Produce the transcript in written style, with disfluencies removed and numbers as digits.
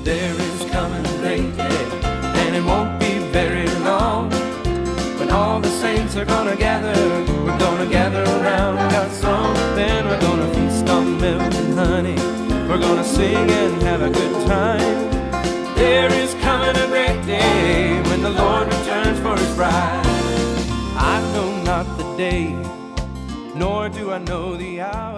There is coming a great day, and it won't be very long, when all the saints are gonna gather. We're gonna gather around God's throne. Then we're gonna feast on milk and honey. We're gonna sing and have a good time. There is coming a great day, when the Lord returns for his bride. I know not the day, nor do I know the hour,